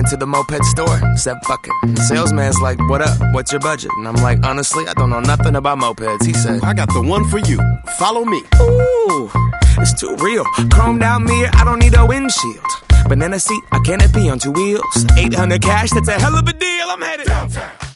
to the moped store, said fuck it. The salesman's like, what up, what's your budget? And I'm like, honestly, I don't know nothing about mopeds. He said, I got the one for you, follow me. ooh, it's too real. Chromed out mirror, I don't need a windshield. Banana seat, a canopy on two wheels. 800 cash, that's a hell of a deal, I'm headed downtown.